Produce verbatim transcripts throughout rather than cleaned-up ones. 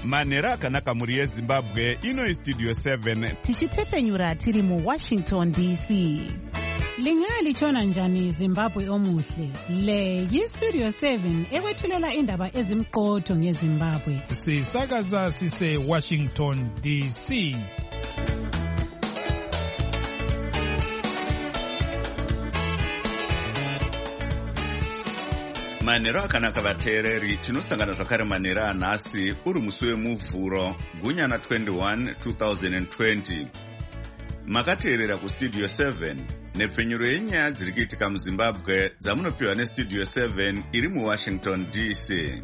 manhero akanaka mhuri yezimbabwe. Ino istudio seven tichitepfenyura tiri muwashington D C. Lingalitshona njani Zimbabwe omuhle? Le yistudio seven ekwethulela indaba ezimqotho ngeZimbabwe. Sisakaza sise Washington D C. manhero akanaka vateereri, tinosangana zvakare manhero anhasi uri musi wemuvhuro gunyana twenty-one twenty twenty. Makateerera kustudio seven nepfenyuro yenyaya dziri kuitika muzimbabwe dzamunopiwa nestudio seven iri muwashington D C.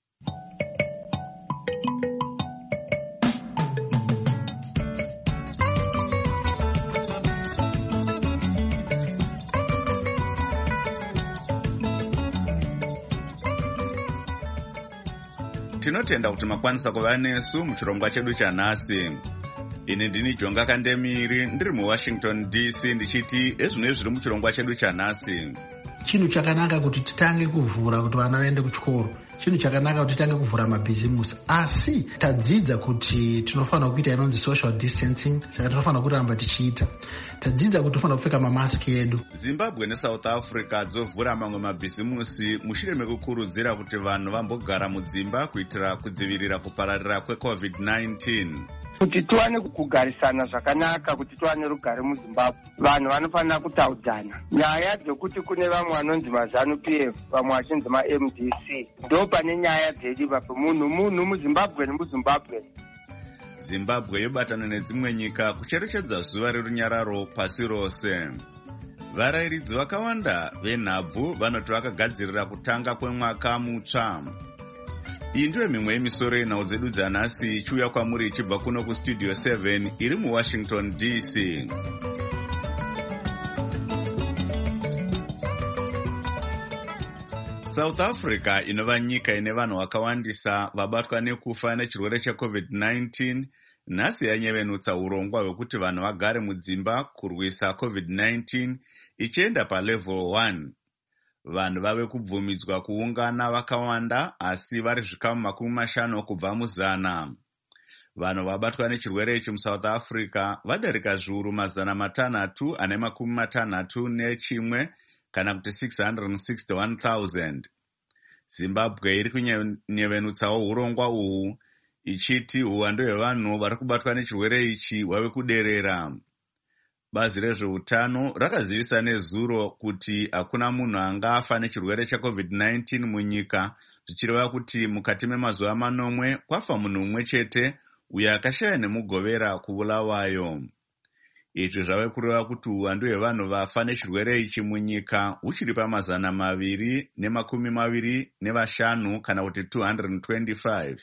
Tinotenda kuti makwanisa kuva nesu muchirongwa chedu chanhasi. Ini ndini Jonga Kandemiri ndiri muWashington D C ndichiti ezvino zviri muchirongwa chedu chanhasi. Chinhu chakanaka kuti titange kuvhura kuti vana vaende kuchikoro. Chinhu chakanaka kuti titange kuvhura mabhizimusi. Asi tadzidza kuti tinofanira kuita inonzi social distancing, saka tinofanira kuramba tichiita. Tadzidza kuti tinofanira kupfeka mamaski edu. Zimbabwe neSouth Africa dzovhura mamwe mabhizimusi mushure mekukurudzira kuti vanhu vambogara mudzimba kuitira kudzivirira kupararira kwecovid nineteen. Kuti tuwane kugarisana zvakanaka, kuti tuwane rugare muZimbabwe, vanhu vanofanira kutaudzana. Nyaya dzekuti kune vamwe vanonzi maZanu P F, vamwe vachinzi ma-M D C, ndo pane nyaya dzediva pemunhu munhu muZimbabwe nemuZimbabwe. Zimbabwe yobatana nedzimwe nyika kucherechedza zuva rerunyararo pasi rose. Varayiridzi vakawanda venhabvu vanoti vakagadzirira kutanga kwemwaka mutsva. Iyi ndiyo mimwe yemisoro yenhau dzedu dzanhasi ichiuya kwamuri ichibva kuno kustudio seven iri muWashington D C. South Africa inova nyika ine vanhu vakawandisa vabatwa nekufa nechirwere checovid nineteen nhasi yanyevenutsa urongwa hwekuti vanhu vagare mudzimba kurwisa covid nineteen ichienda palevel one. Vanhu vave kubvumidzwa kuungana vakawanda asi vari zvikamu makumi mashanu kubva muzana. Vanhu vabatwa nechirwere ichi muSouth Africa vadarika zviuru mazana matanhatu ane makumi matanhatu nechimwe kana kuti six hundred sixty-one thousand. Zimbabwe iri kunyevenutsawo urongwa uhu ichiti uwando hwevanhu vari kubatwa nechirwere ichi hwave kuderera. Bazi rezveutano rakazivisa nezuro kuti hakuna munhu angafa nechirwere checovid nineteen munyika, zvichireva kuti mukati memazuva manomwe kwafa munhu mumwe chete uyo akashaya nemugovera kubulawayo. Izvi zvave kureva kuti uwandu hwevanhu vafa nechirwere ichi munyika huchiri pamazana maviri nemakumi maviri nevashanu kana kuti two hundred twenty-five.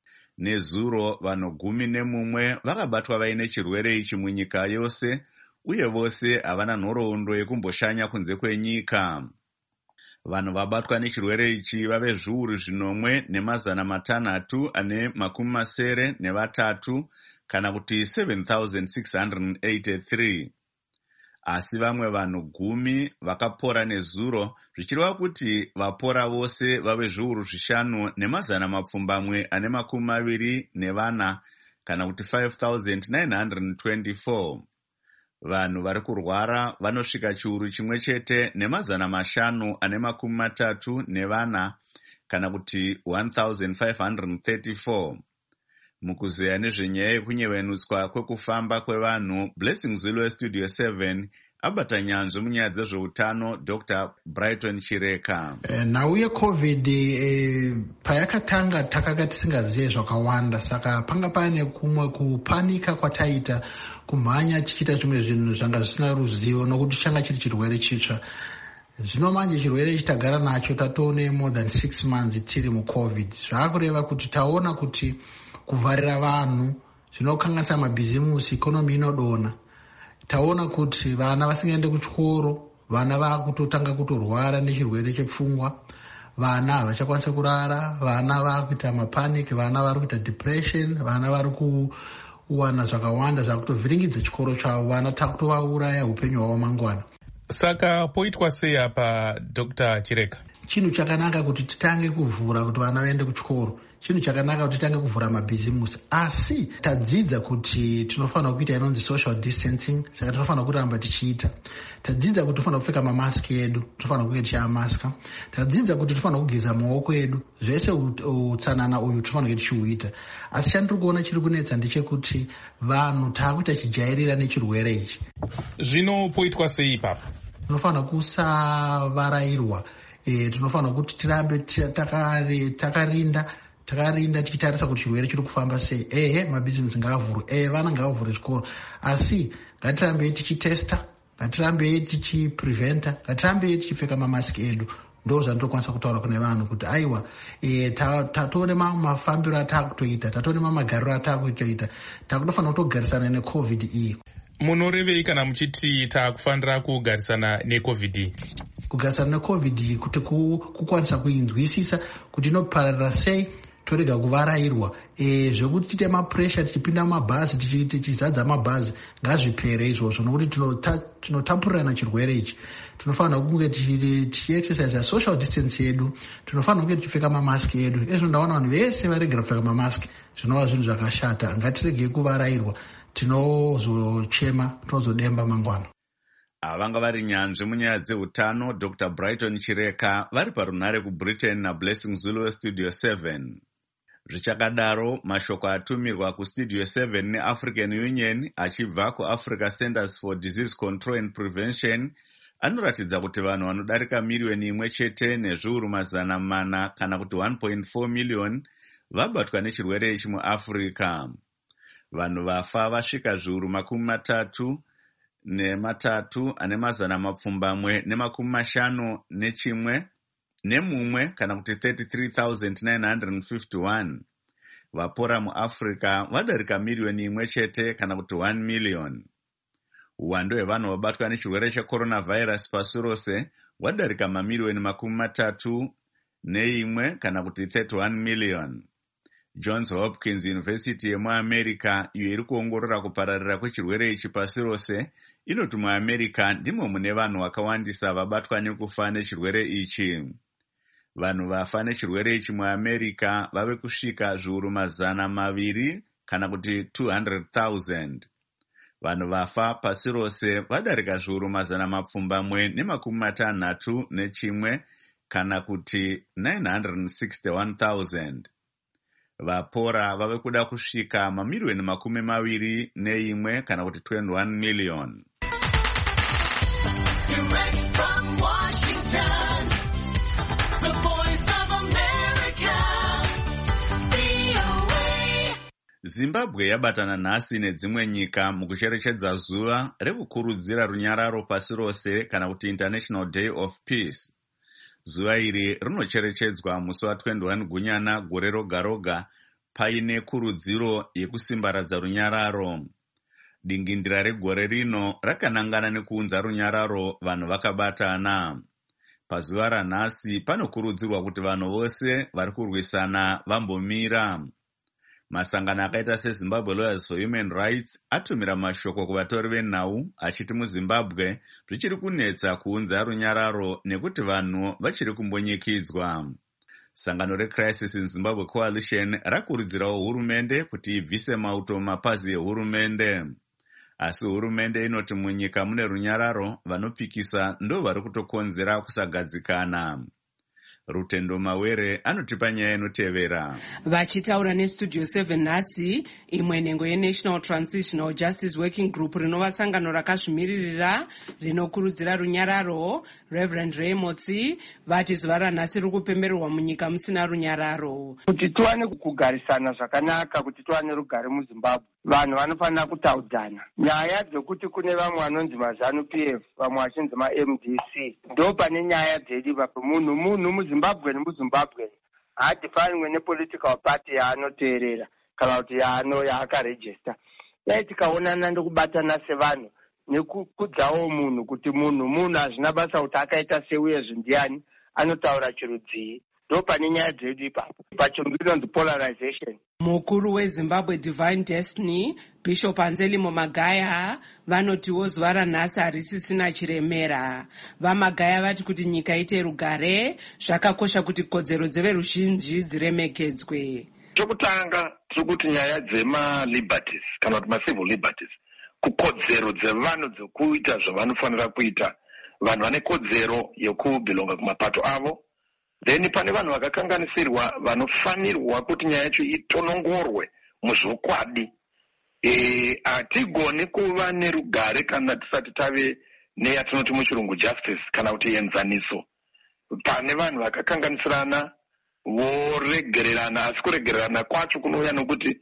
Nezuro vanhu gumi nemumwe vakabatwa vaine chirwere ichi munyika yose, uye vose havana nhoroondo yekumboshanya kunze kwenyika. Vanhu vabatwa nechirwere ichi vave zviuru zvinomwe nemazana matanhatu ane makumi masere nevatatu kana kuti seven thousand six hundred eighty-three. Asi vamwe vanhu gumi vakapora nezuro, zvichireva kuti vapora vose vave zviuru zvishanu nemazana mapfumbamwe ane makumi maviri nevana kana kuti five thousand nine hundred twenty-four. Vanhu vari kurwara vanosvika chiuru chimwe chete nemazana mashanu ane makumi matatu nevana kana kuti one thousand five hundred thirty-four. Mukuzeya nezvenyaya yekunyevenutswa kwekufamba kwevanhu, Blessing Zulu westudio seven abata nyanzvi munyaya dzezveutano Doctor Brighton Chireka. E, nhau yecovid e, payakatanga takanga tisingazive zvakawanda, saka panga pane kumwe kupanika kwataita, kumhanya tichiita zvimwe zvinhu zvanga zvisina ruzivo nokuti changa chiri chirwere chitsva. Zvino manje chirwere ichi tagara nacho tatone more than six months tiri mucovid. Zvakureva kuti taona kuti kuvharira vanhu zvinokanganisa mabhizimusi, ikonomi inodona. Taona kuti vana vasingaende kuchikoro, vana vakutotanga kutorwara nechirwere chepfungwa, vana havachakwanisa kurara, vana vakuita mapanic, vana vari kuita depression, vana vari kuwana zvakawanda zvakutovhiringidza chikoro chavo, vana takutovauraya upenyu hwavo mangwana. Saka poitwa sei apa Doctor Chireka? Chinhu chakanaka kuti titange kuvhura kuti vana vaende kuchikoro. chinhu chakanaka kuti titange kuvhura mabhizimusi, asi tadzidza kuti tinofanira kuita inonzi social distancing, saka tinofanira kuramba tichiita. Tadzidza kuti tinofanira kupfeka mamaski edu, tinofanira kunge tichiamaska. Tadzidza kuti tinofanira kugeza maoko edu, zvese utsanana uyu tinofanira kunge tichiuita. Asi chandiri kuona chiri kunetsa ndechekuti vanhu taakuita chijairira nechirwere ichi. Zvino poitwa sei ipapo? Tinofanira kusavarairwa. E, tinofanira kuti tirambe takarinda takarinda tichitarisa kuti chirwere chiri kufamba sei. Ehe, mabhizimusi ngaavhurwe, ehe, vana ngavavhure chikoro, asi ngatirambe tichitesta, ngatirambe tichipreventa, ngatirambe tichipfeka mamaski edu. Ndo zvandinokwanisa kutaura kune vanhu kuti aiwa, e, tatoone mafambiro ataakutoita, tatoone magariro ataakutoita, takutofanira kutogarisana necovid iyi. Munorevei kana muchiti taakufanira kugarisana necovid? Kugarisana necovid kuti kukwanisa kuinzwisisa kuti inopararira sei, torega kuvarairwa. E, zvekuti tiite mapuresha tichipinda mumabhazi tichizadza mabhazi ngazvipere izvozvo, nokuti tinotapurirana chirwere ichi. Tinofanira kunge tichiexercise social distance yedu, tinofanira kunge tichipfeka mamaski edu. Ezvo ndaona vanhu vese varegera kupfeka mamaski, zvinova zvinhu zvakashata. Ngatiregei kuvarairwa, tinozochema, tinozodemba mangwana. Vanga vari nyanzvi munyaya dzeutano Doctor Brighton Chireka vari parunhare kuBritain naBlessing Zulu weStudio seven. Zvichakadaro, mashoko atumirwa kuStudio seven neAfrican Union achibva kuAfrica Centers for Disease Control and Prevention anoratidza kuti vanhu vanodarika miriyoni imwe chete nezviuru mazana mana kana kuti one point four million vabatwa nechirwere ichi muAfrica. Vanhu vafa vasvika zviuru makumi matatu nematatu ane mazana mapfumbamwe nemakumi mashanu nechimwe nemumwe kana kuti thirty-three thousand nine hundred fifty-one. Vapora muAfrica vadarika miriyoni imwe chete kana kuti one million. Uwando hwevanhu vabatwa nechirwere checoronavirus pasi rose hwadarika mamiriyoni makumi matatu neimwe kana kuti thirty-one million. Johns Hopkins University yemuAmerica iyo iri kuongorora kupararira kwechirwere ichi pasi rose inoti muAmerica ndimo mune vanhu vakawandisa vabatwa nekufa nechirwere ichi. Vanhu vafa nechirwere ichi muAmerica vave kusvika zviuru mazana maviri kana kuti two hundred thousand. Vanhu vafa pasi rose vadarika zviuru mazana mapfumbamwe nemakumi matanhatu nechimwe kana kuti nine hundred sixty-one thousand. Vapora vave kuda kusvika mamiriyoni makumi maviri neimwe kana kuti twenty-one million. Direct from Washington, the voice of America, V O A. Zimbabwe yabatana nhasi nedzimwe nyika mukucherechedza zuva rekukurudzira runyararo pasi rose kana kuti International Day of Peace. Zuva iri rinocherechedzwa musi wa twenty-one Gunyana gore roga roga paine kurudziro yekusimbaradza runyararo. Dingindira regore rino rakanangana nekuunza runyararo vanhu vakabatana. Pazuva ranhasi panokurudzirwa kuti vanhu vose vari kurwisana vambomira. Masangano akaita seZimbabwe Lawyers for Human Rights atumira mashoko kuvatori venhau achiti muZimbabwe zvichiri kunetsa kuunza runyararo nekuti vanhu vachiri kumbonyikidzwa. Sangano reCrisis in Zimbabwe Coalition rakurudzirawo hurumende kuti ibvise mauto mapazi ehurumende. Asi hurumende inoti munyika mune runyararo vanopikisa ndo vari kutokonzera kusagadzikana. Rutendo Mawere anotipa nyaya inotevera. Vachitaura neStudio seven nhasi, imwe nhengo yeNational Transitional Justice Working Group rinova sangano rakazvimiririra rinokurudzira runyararo, Reverend Ray Motsi, vati zuva ranhasi riri kupembererwa munyika musina runyararo. Kuti tuwane kugarisana zvakanaka, kuti tuwane rugare muZimbabwe, vanhu vanofanira kutaudzana. Nyaya dzekuti kune vamwe vanonzi maZanu P F, vamwe vachinzi maM D C, ndo pane nyaya dzedu papo. Munhu munhu muZimbabwe nemuZimbabwe haadifanirwe nepolitical party yaanoteerera kana kuti yaano yaakarejista. Dai tikaonana ndokubatana sevanhu nekukudzawo munhu kuti munhu munhu hazvina basa kuti akaita seuyezve ndiani anotaura chirudzii. Ndo pane nyaya dzedu ipapo pachirungu inonzi polarization. Mukuru weZimbabwe Divine Destiny Bishop Anselmo Magaya vanotiwo zuva ranhasi harisisina chiremera. VaMagaya vati kuti nyika ite rugare zvakakosha kuti kodzero dzeveruzhinji dziremekedzwe. Chokutanga tiri kuti nyaya dzema-liberties kana kuti ma-civil liberties, kukodzero dzevanhu dzekuita zvavanofanira kuita, vanhu vane kodzero yekubhilonga kumapato avo. Then pane vanhu vakakanganisirwa vanofanirwa kuti nyaya yacho itonongorwe muzvokwadi. Hatigoni kuva nerugare kana tisati tave neyatinoti muchirungu justice kana kuti enzaniso. Pane vanhu vakakanganisirana voregererana, asi kuregererana kwacho kunouya nokuti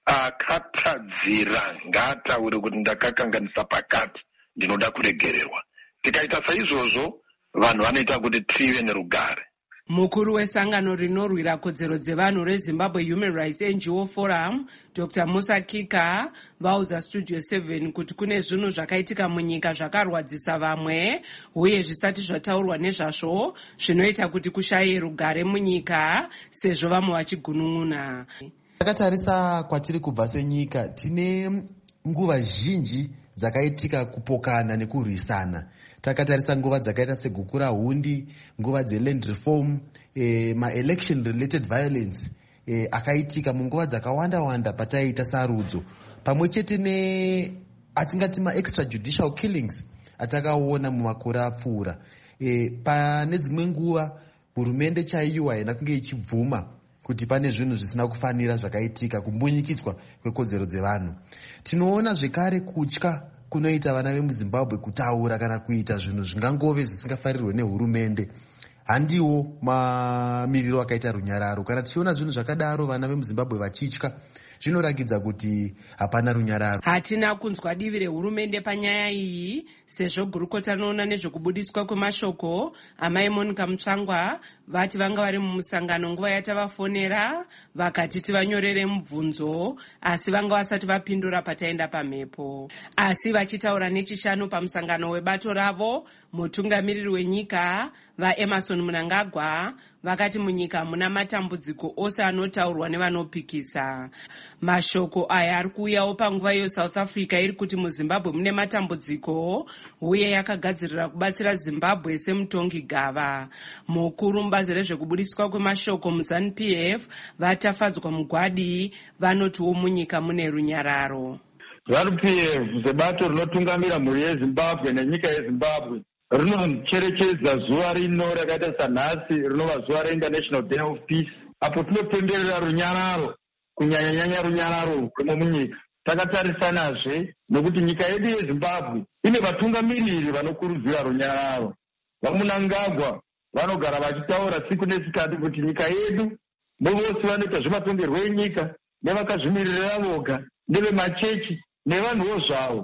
akatadzira ngaataure kuti ndakakanganisa pakati, ndinoda kuregererwa. Tikaita saizvozvo, vanhu vanoita kuti tive nerugare. Mukuru wesangano rinorwira kodzero dzevanhu reZimbabwe Human Rights N G O Forum, Doctor Musa Kika, vaudza Studio seven kuti kune zvinhu zvakaitika munyika zvakarwadzisa vamwe uye zvisati zvataurwa nezvazvo zvinoita kuti kushaye rugare munyika sezvo vamwe vachigunun'una. Takatarisa kwatiri kubva senyika, tine nguva zhinji dzakaitika kupokana nekurwisana. Takatarisa nguva dzakaita segukura hundi, nguva dzeland reform, eh, ma-election related violence eh, akaitika munguva dzakawanda wanda pataiita sarudzo. Pamwe chete ne atingati ma-extrajudicial killings atakaona mumakore apfuura. Eh, pane dzimwe nguva hurumende chaiyo haina kunge ichibvuma kuti pane zvinhu zvisina kufanira zvakaitika, kumbunyikidzwa kwekodzero dzevanhu. Tinoona zvekare kutya kunoita vana vemuZimbabwe kutaura kana kuita zvinhu zvingangove zvisingafarirwe nehurumende. Handiwo mamiriro akaita runyararo. Kana tichiona zvinhu zvakadaro vana vemuZimbabwe vachitya, zvinorakidza kuti hapana runyararo. Hatina kunzwa divi rehurumende panyaya iyi, sezvo gurukota rinoona nezvekubudiswa kwemashoko amai Monica Mutsvangwa vati vanga vari mumusangano nguva yatavafonera vakati tivanyorere mubvunzo, asi vanga vasati vapindura pataenda pamhepo. Asi vachitaura nechishanu pamusangano webato ravo, mutungamiriri wenyika vaEmmerson Mnangagwa vakati munyika muna matambudziko ose anotaurwa nevanopikisa. Mashoko aya ari kuuyawo panguva iyo South Africa iri kuti muZimbabwe mune matambudziko uye yakagadzirira kubatsira Zimbabwe semutongi gava. Mukuru mubazi rezvekubudiswa kwemashoko muZANU P F vatafadzwa mugwadi vanotiwo munyika mune runyararo. ZANU P F sebato rinotungamira mhuri yeZimbabwe nenyika yeZimbabwe rinocherechedza zuva rino rakaita sanhasi rinova zuva reInternational Day of Peace, apo tinopemberera runyararo, kunyanya-nyanya runyararo rwemunyika. Takatarisanazve nokuti nyika yedu yeZimbabwe ine vatungamiriri vanokurudzira runyararo. VaMnangagwa vanogara vachitaura siku nesikati kuti nyika yedu vose vanoita zvematongerwo enyika nevakazvimiririra voga nevemachechi nevanhuwo zvavo.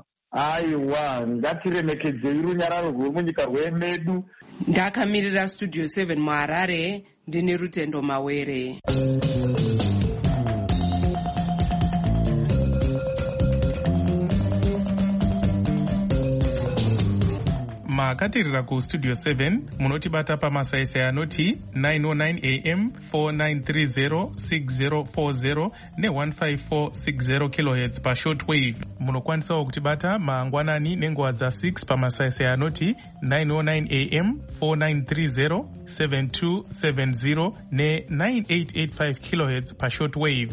Aiwa, ngatiremekedzei runyararo rwemunyika rwemedu. Ndakamirira Studio seven muHarare, ndine Rutendo Mawere. makatirira kustudio seven munotibata pamasaisai anoti nine oh nine a m four nine three zero six zero four zero ne one five four six zero kilohertz pashortwave. Munokwanisawo kutibata mangwanani nenguva dza six pamasaisai anoti nine oh nine a m four nine three zero seven two seven zero ne nine eight eight five kilohertz pashortwave.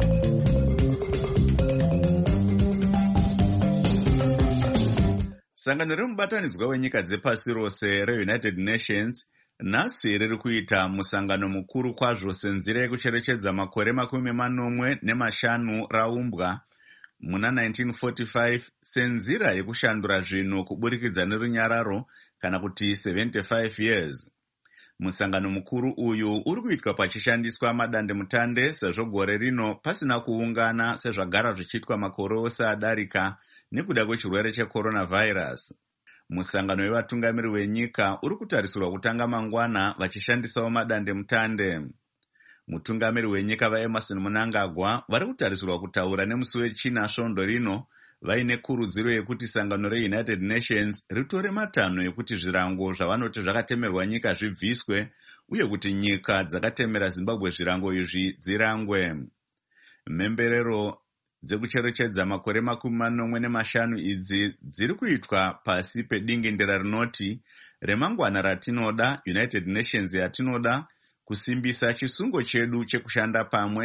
Sangano remubatanidzwa wenyika dzepasi rose reUnited Nations nhasi riri kuita musangano mukuru kwazvo senzira yekucherechedza makore makumi manomwe nemashanu raumbwa muna nineteen forty-five senzira yekushandura zvinhu kuburikidza nerunyararo kana kuti seventy-five years. Musangano mukuru uyu uri kuitwa pachishandiswa madandemutande sezvo gore rino pasina kuungana sezvagara zvichiitwa makore ose adarika nekuda kwechirwere checoronavirus. Musangano wevatungamiri wenyika uri kutarisirwa kutanga mangwana vachishandisawo madandemutande. Mutungamiri wenyika vaEmmerson Mnangagwa vari kutarisirwa kutaura nemusi wechina svondo rino vaine kurudziro yekuti sangano reUnited Nations ritore matanho ekuti zvirango zvavanoti zvakatemerwa nyika zvibviswe uye kuti nyika dzakatemera Zimbabwe zvirango izvi dzirangwe. Mhemberero dzekucherechedza makore makumi manomwe nemashanu idzi dziri kuitwa pasi pedingindira rinoti remangwana ratinoda, United Nations yatinoda, kusimbisa chisungo chedu chekushanda pamwe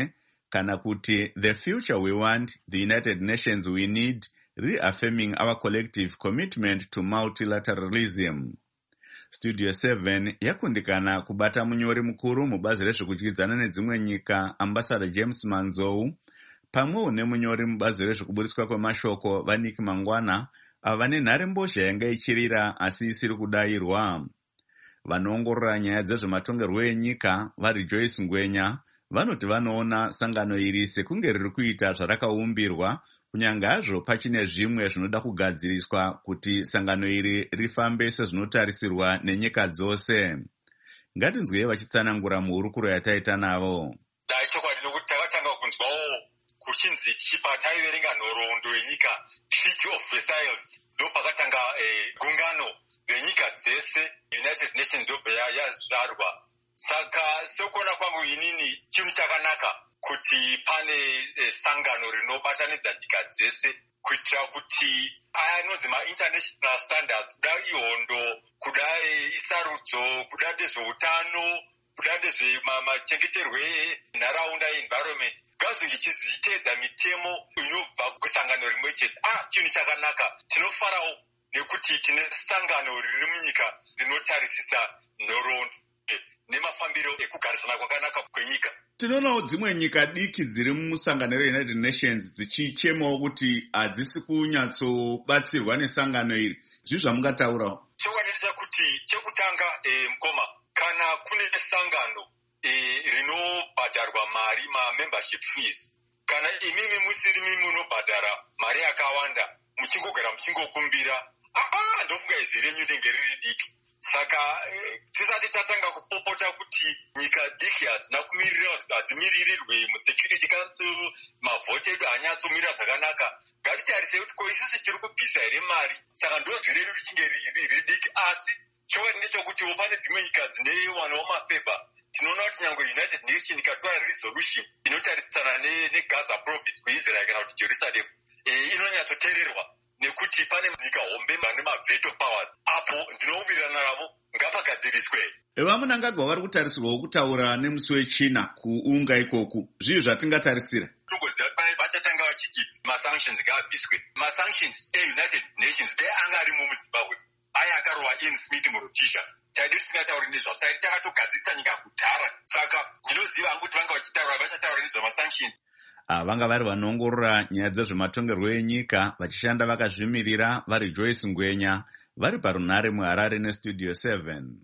kana kuti The Future We Want, The United Nations We Need, Reaffirming Our Collective Commitment to Multilateralism. Studio seven yakundikana kubata munyori mukuru mubazi rezvekudyidzana nedzimwe nyika Ambassador James Manzou, pamwe nemunyori mubazi rezvekuburiswa kwemashoko Vanik Mangwana, ava vane nharembozha yanga ichirira asi isiri kudayirwa. Vanoongorora nyaya dzezvematongerwo enyika vari Joyce Ngwenya vanoti vanoona sangano iri sekunge riri kuita zvarakaumbirwa, kunyange hazvo pachine zvimwe zvinoda kugadziriswa kuti sangano iri rifambe sezvinotarisirwa nenyika dzose. Ngatinzwei vachitsanangura muhurukuro yataita navo. Dai chokwadi nokuti takatanga kunzwawo kuchinzi chipa taiverenga nhoroondo yenyika Treaty of Versailles ndopakatanga eh, gungano renyika dzese United Nations ndobva yazvarwa. Saka sekuona kwangu inini chinhu chakanaka kuti pane eh, sangano rinobatanidza nyika dzese kuitira kuti aya anonzi ma-international standards, kuda ihondo, kuda isarudzo, kuda ndezveutano, kuda ndezvemachengeterwe enharaunda environment, ngazvinge ichizviteedza mitemo inobva kusangano rimwe chete. Ah, chinhu chakanaka. Tinofarawo nekuti tine sangano riri munyika rinotarisisa nhoroondo nemafambiro ekugarisana kwakanaka kwenyika. Tinoonawo dzimwe nyika diki dziri musangano reUnited Nations dzichichemawo kuti hadzisi kunyatsobatsirwa nesangano iri. Zvizvo zvamungataurawo? Chokwanisa kuti chekutanga eh, mukoma, kana kune sangano eh, rinobhadharwa mari ma-membership fees, kana imimi musirimi munobhadhara mari yakawanda muchingogara muchingokumbira, ah, ndofunga izvi renyu rinenge riri diki. Saka eh, tisati tatanga kupopota kuti nyika diki hadzina kumirira, hadzimiririrwe muSecurity Council, mavhoti edu hanyatsomirira zvakanaka. Ngatitarise kuti ko isusu tiri kupisa here mari, saka ndo zviredu richinge riri diki. Asi chokwadi ndechekuti pane dzimwe nyika dzine wanawo mapepa. Tinoona kuti nyange United Nations ikatora resolution inotarisana neGaza province kuIsrael kana kuti Jerusalem, eh, inonyatsoteererwa nekuti pane nyika hombe vane ma-veto powers. Apo ndinoumbirana navo ngapagadziriswe. Vamunangagwa vari kutarisirwawo kutaura nemusi wechina kuunga ikoku. Zvizvo zvatingatarisira. Togoziva vachatanga vachiti ma-sanctions ngaabviswe. Ma-sanctions e-United Nations dai anga ari muZimbabwe, aya akarova Ian Smith muRhodesia, taide tisingatauri nezvazvo, taide takatogadzirisa nyika kudhara. Saka ndinoziva hangu kuti vanga vachitaura vachataura nezvama-sanctions. Vanga vari vanoongorora nyaya dzezvematongerwo enyika vachishanda vakazvimirira vari Joyce Ngwenya vari parunhare muHarare neStudio seven.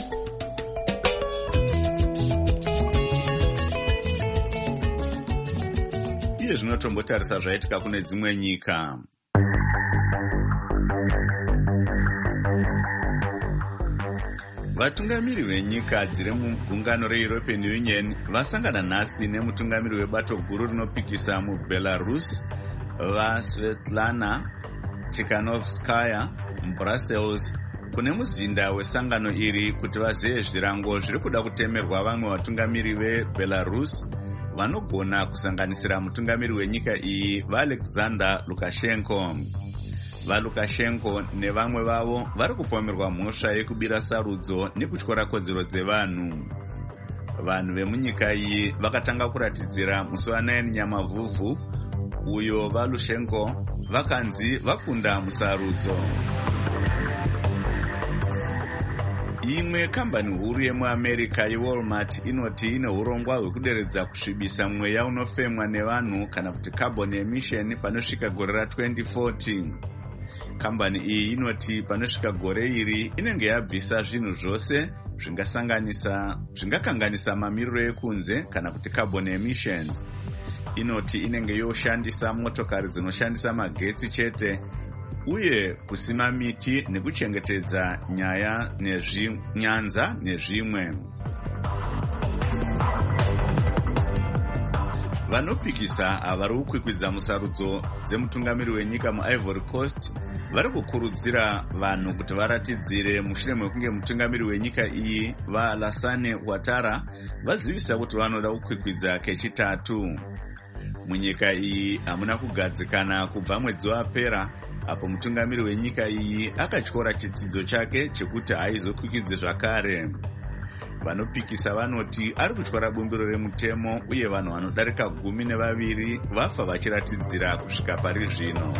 Iye zvinotombotarisa zvaitika kune dzimwe nyika. Vatungamiri venyika dziri mugungano reEuropean Union vasangana nhasi nemutungamiri webato guru rinopikisa muBelarus vaSvetlana Tikhanovskaya muBrussels kune muzinda wesangano iri kuti vazive zvirango zviri kuda kutemerwa vamwe vatungamiri veBelarus vanogona kusanganisira mutungamiri wenyika iyi vaAlexander Lukashenko. VaLukashenko nevamwe vavo vari kupomerwa mhosva yekubira sarudzo nekutyora kodzero dzevanhu. Vanhu vemunyika iyi vakatanga kuratidzira musi wa9 Nyamavhuvhu uyo vaLukashenko vakanzi vakunda musarudzo. Imwe kambani huru yemuAmerica yeWalmart inoti ine urongwa hwekuderedza kusvibisa mweya unofemwa nevanhu kana kuti carbon emission panosvika gore ra-twenty forty. Kambani iyi inoti panosvika gore iri inenge yabvisa zvinhu zvose zvingasanganisa zvingakanganisa mamiriro ekunze kana kuti carbon emissions. Inoti inenge yoshandisa motokari dzinoshandisa magetsi chete uye kusima miti nekuchengetedza nyaya nezvinyanza nezvimwe. Vanopikisa avari kukwikwidza musarudzo dzemutungamiri wenyika muIvory Coast vari kukurudzira vanhu kuti varatidzire mushure mekunge mutungamiri wenyika iyi vaAlassane Ouattara vazivisa kuti vanoda kukwikwidza kechitatu. Munyika iyi hamuna kugadzikana kubva mwedzi wapera apo mutungamiri wenyika iyi akatyora chitsidzo chake chekuti haizokwikidze zvakare. vanopikisa vanoti ari kutyara bumbiro remutemo uye vanhu vanodarika gumi nevaviri vafa vachiratidzira kusvika pari zvino.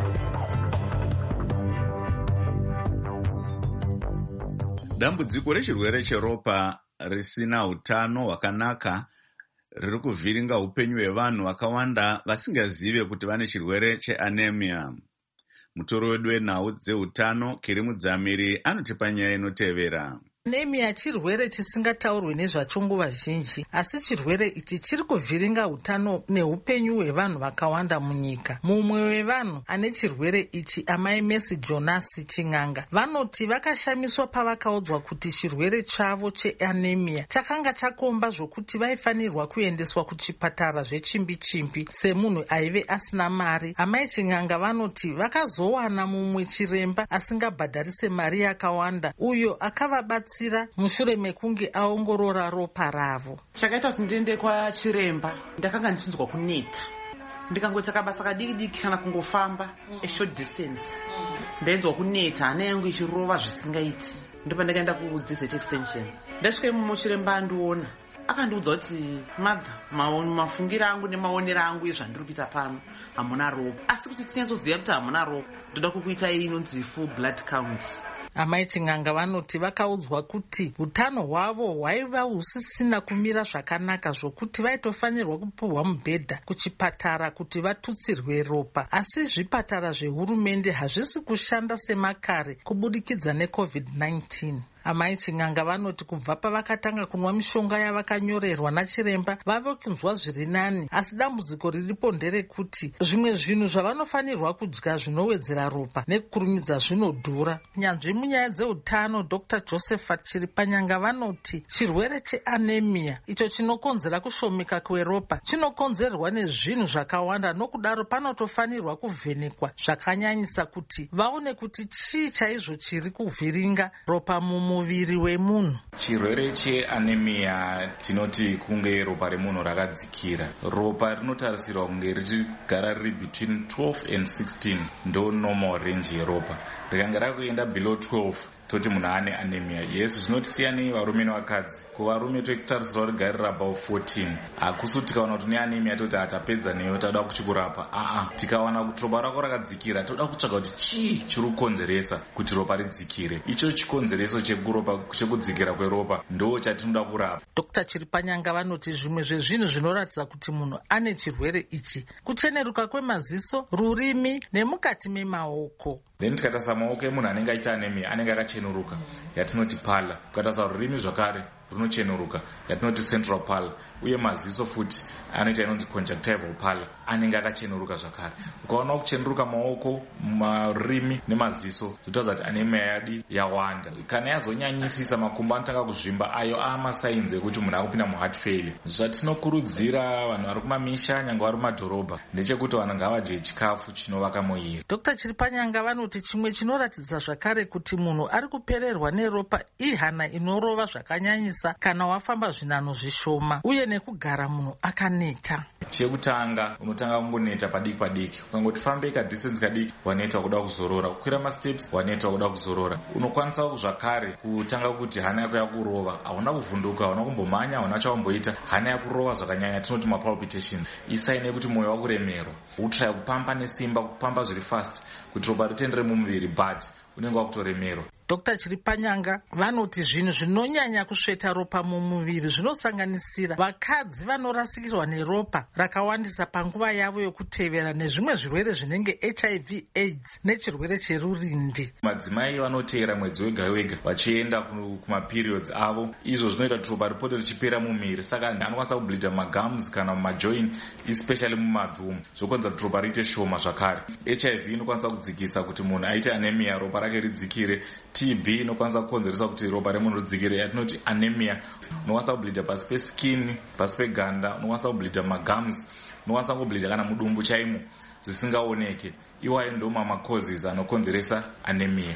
Dambudziko rechirwere cheropa risina utano hwakanaka riri kuvhiringa upenyu hwevanhu vakawanda vasingazive kuti vane chirwere cheanemia. Mutoro wedu wenhau dzeutano Kiri Mudzamiri anotipa nyaya inotevera. Anemia chirwere chisingataurwi nezvacho nguva zhinji, asi chirwere ichi chiri kuvhiringa utano neupenyu hwevanhu vakawanda munyika. Mumwe wevanhu ane chirwere ichi, amai Mercy Jonas Ching'anga, vanoti vakashamiswa pavakaudzwa kuti chirwere chavo cheanemia chakanga chakomba zvokuti vaifanirwa kuendeswa kuchipatara zvechimbi chimbi semunhu aive asina mari. Amai Ching'anga vanoti vakazowana mumwe chiremba asingabhadharise mari yakawanda, uyo akavabatsira mushure mekunge aongorora ropa ravo. Chakaita kuti ndiende kwachiremba, ndakanga ndichinzwa kuneta, ndikangoita kabasa kadiki diki kana kungofamba a short distance, ndainzwa kuneta, hana yangu ichirova zvisingaiti. Ndipo ndakaenda kuDesert Extension, ndasvika imomo chiremba andiona, akandiudza kuti madha, mafungiro angu nemaonero angu ezvandiri kuita pano hamuna ropa, asi kuti tinyanzoziva kuti hamuna ropa, ndoda kukuita inonzi full blood count. Amai Ching'anga vanoti vakaudzwa kuti utano hwavo hwaiva husisina kumira zvakanaka zvokuti vaitofanirwa kupuhwa mubhedha kuchipatara kuti vatutsirwe ropa, asi zvipatara zvehurumende hazvisi kushanda semakare kubudikidza necovid nineteen. Amai Ching'anga vanoti kubva pavakatanga kunwa mishonga yavakanyorerwa nachiremba vave kunzwa zviri nani, asi dambudziko riripo nderekuti zvimwe zvinhu zvavanofanirwa kudya zvinowedzera ropa nekukurumidza zvinodhura. Nyanzvi munyaya dzeutano Doctor Josephat Chiripanyanga vanoti chirwere cheanemia icho chinokonzera kushomeka kweropa chinokonzerwa nezvinhu zvakawanda, nokudaro panotofanirwa kuvhenekwa zvakanyanyisa kuti vaone kuti chii chaizvo chiri kuvhiringa ropa mumu muviri wemunhu. Chirwere cheanemia tinoti kunge ropa remunhu rakadzikira. Ropa rinotarisirwa kunge richigara riri between twelve and sixteen ndo normal range yeropa. Rikanga rakuenda below twelve toti munhu ane anemia. Yes, zvinotisiya nevarume nevakadzi. Kuvarume tokutarisirwa rigarira above fourteen. Hakusi tikaona kuti neanemia toti atapedza neyo toda kuchikurapa. Aa, tikaona kuti ropa rako rakadzikira toda kutsvaga kuti chii chiri kukonzeresa kuti ropa ridzikire. Icho chikonzereso chekuropa chekudzikira kweropa ndo chatinoda kurapa. Doctor Chiripanyanga vanoti zvimwe zvezvinhu zvinoratidza kuti munhu ane chirwere ichi kucheneruka kwemaziso, rurimi nemukati memaoko. Then tikatarisa maoko emunhu anenge achiita anemia anenge akacheneruka yatinoti pala. Ukatarisa rurimi zvakare runocheneruka yatinoti central pala, uye maziso futi anoita inonzi conjunctival pala anenge akacheneruka zvakare. Ukaona kucheneruka maoko, marurimi nemaziso zvinotaridza kuti anemia yadi yawanda. Kana yazonyanyisisa makumbo anotanga kuzvimba, ayo amasainzi ekuti munhu akupinda muheart failure. Zvatinokurudzira vanhu vari kumamisha nyangwe vari mumadhorobha ndechekuti vanhu ngavadye chikafu chinovaka muviri. Doctor Chiripanyanga vanoti chimwe chinoratidza zvakare kuti munhu ari kupererwa neropa ihana inorova zvakanyanyisa kana wafamba zvinano zvishoma, uye nekugara munhu akaneta. Chekutanga unotanga kungoneta padiki padiki, ukangoti fambe ka distance kadiki waneta kuda kuzorora, kukwira ma steps waneta kuda kuzorora. Unokwanisa zvakare kutanga kuti hana yako yakurova, hauna kuvhunduka, hauna kumbomanya, hauna chaumboita, hana yakurova zvakanyanya, tinoti ma palpitations. Isaine kuti mwoyo wako remerwa, utraya kupamba nesimba, kupamba zviri fast kuti ropa ritendere mumuviri, but unenge wakutoremerwa. Doctor Chiripanyanga vanoti zvinhu zvinonyanya kusveta ropa mumuviri zvinosanganisira vakadzi vanorasikirwa neropa rakawandisa panguva yavo yokutevera nezvimwe zvirwere zvinenge H I V AIDS nechirwere cherurindi. Madzimai vanoteera mwedzi wega wega vachienda kumaperiods avo, izvo zvinoita kuti ropa ripote richipera mumuviri, saka anokwanisa kubleeda mumagums kana mumajoin, especially mumabvi, zvokonza kuti ropa riite shoma zvakare. H I V inokwanisa kudzikisa kuti munhu aite anemia, ropa rake ridzikire. T B inokwanisa kukonzeresa kuti ropa remunhu ridzikire, yatinoti anemia. Unokwanisa kubleeda pasi peskin, pasi peganda, unokwanisa kubleeda mumagums, unokwanisa kubleeda kana mudumbu chaimo zvisingaoneke. Iwayo ndo mama causes anokonzeresa anemia.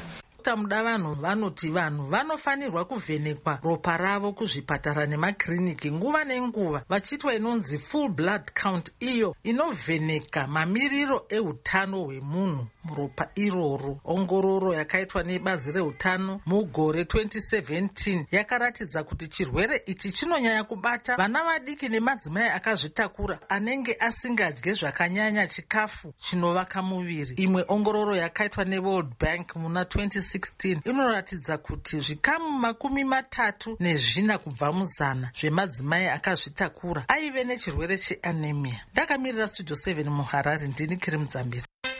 madokta Mudavanhu vanoti vanhu vanofanirwa kuvhenekwa ropa ravo kuzvipatara nemakiriniki nguva nenguva vachiitwa inonzi full blood count, iyo inovheneka mamiriro eutano hwemunhu muropa iroro. Ongororo yakaitwa nebazi reutano mugore twenty seventeen yakaratidza kuti chirwere ichi chinonyanya kubata vana vadiki nemadzimai akazvitakura anenge asingadye zvakanyanya chikafu chinovaka muviri. Imwe ongororo yakaitwa neWorld Bank muna twenty sixteen inoratidza kuti zvikamu makumi matatu nezvina kubva muzana zvemadzimai akazvitakura aive nechirwere cheanemia. Ndakamirira Studio seven muHarare, ndini Kiri Mudzambiri.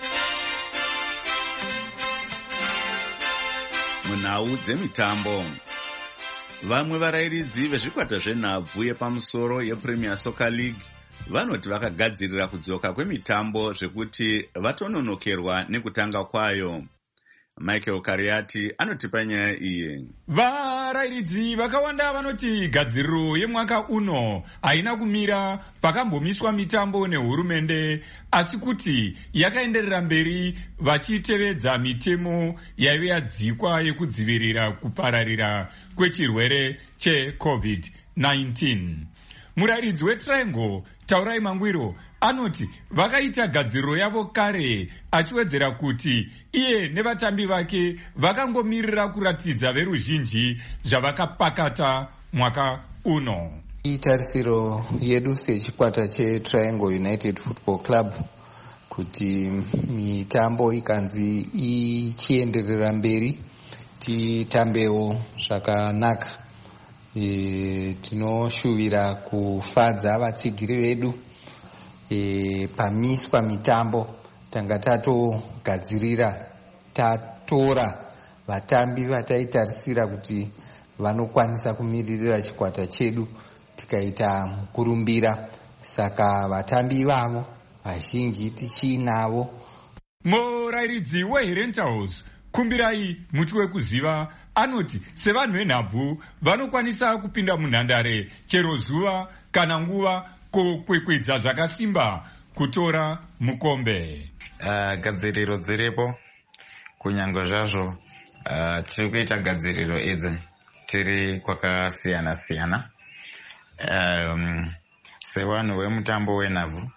Munhau dzemitambo, vamwe varayiridzi vezvikwata zvenhabvu yepamusoro yePremier Soccer League vanoti vakagadzirira kudzoka kwemitambo zvekuti vatononokerwa nekutanga kwayo. Michael Kariati anotipa nyaya iyi. Varayiridzi vakawanda vanoti gadziriro yemwaka uno haina kumira pakambomiswa mitambo nehurumende, asi kuti yakaenderera mberi vachitevedza mitemo yaive yadzikwa yekudzivirira kupararira kwechirwere cheCovid nineteen. Murayiridzi weTriangle Taurai Mangwiro anoti vakaita gadziriro yavo kare, achiwedzera kuti iye nevatambi vake vakangomirira kuratidza veruzhinji zvavakapakata mwaka uno. Itarisiro yedu sechikwata cheTriangle United Football Club kuti mitambo ikanzi ichienderera mberi titambewo zvakanaka. E, tinoshuvira kufadza vatsigiri vedu e, pamiswa mitambo tanga tatogadzirira tatora vatambi vataitarisira kuti vanokwanisa kumiririra chikwata chedu tikaita mukurumbira, saka vatambi ivavo vazhinji tichinavo. Murayiridzi weHerentals Kumbirai Muti Wekuziva anoti sevanhu venhabvu vanokwanisa kupinda munhandare chero zuva kana nguva kokwekwedza zvakasimba kutora mukombe. Uh, gadziriro dziripo kunyange zvazvo uh, tiri kuita gadziriro idzi tiri kwakasiyana siyana. Um, sevanhu vemutambo wenhabvu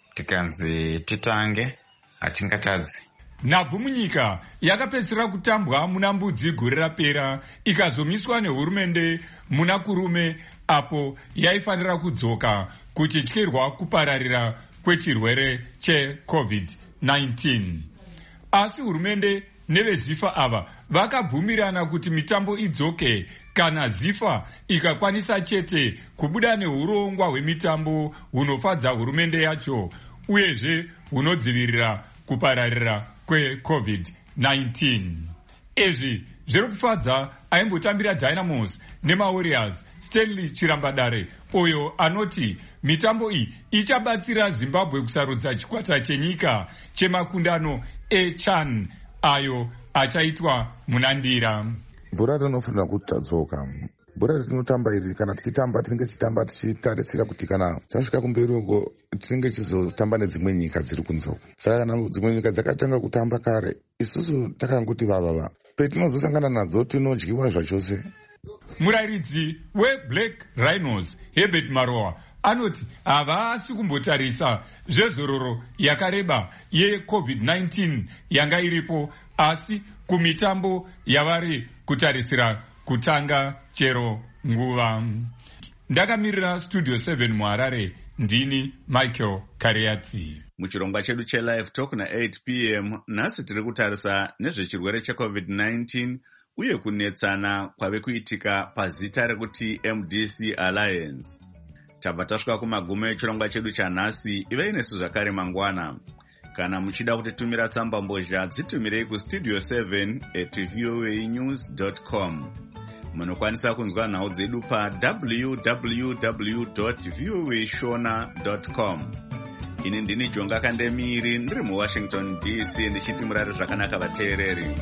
tikanzi titange hatingatadzi. Nhabvu munyika yakapedzisira kutambwa muna Mbudzi gore rapera ikazomiswa nehurumende muna Kurume, apo yaifanira kudzoka kuchityirwa kupararira kwechirwere cheCovid nineteen. Asi hurumende neveZIFA ava vakabvumirana kuti mitambo idzoke kana ZIFA ikakwanisa chete kubuda neurongwa hwemitambo hunofadza hurumende yacho uyezve hunodzivirira kupararira kweCovid nineteen. Izvi zviri kufadza aimbotambira Dynamos nemaWarriors Stanley Chirambadare, uyo anoti mitambo iyi ichabatsira Zimbabwe kusarudza chikwata chenyika chemakundano eChan ayo achaitwa munandira. Bhora rinofanira kuti tadzoka. Bhora ratinotamba iri kana tichitamba tinenge tichitamba tichitarisira kuti kana tasvika kumberi uko tinenge tichizotamba nedzimwe nyika dziri kunze. Saka kana dzimwe nyika dzakatanga kutamba kare, isusu takangoti vavava petinozosangana nadzo tinodyiwa zvachose. Murayiridzi weBlack Rhinos Herbert Maroa anoti havasi kumbotarisa zvezororo yakareba yeCovid nineteen yanga iripo, asi kumitambo yavari kutarisira kutanga chero nguva. Ndakamirira Studio seven muHarare, ndini Michael Kariati. Muchirongwa chedu cheLive Talk na eight p m nhasi tiri kutarisa nezvechirwere cheCovid nineteen uye kunetsana kwave kuitika pazita rekuti M D C Alliance. Tabva tasvika kumagumo echirongwa chedu chanhasi. Ivei nesu zvakare mangwana. Kana muchida kutitumira tsamba mbozha dzitumirei kustudio seven at voa news dot com. Munokwanisa kunzwa nhau dzedu pa w w w dot voa shona dot com. Ini ndini Jonga Kandemiri ndiri muWashington D C ndichiti murare zvakanaka vateereri.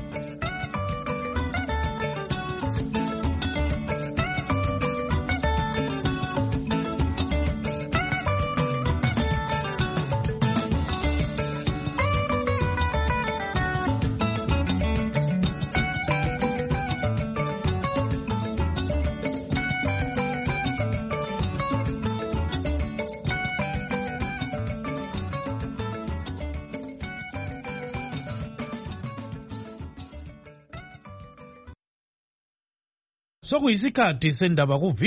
sokuyisikhathi sendaba ku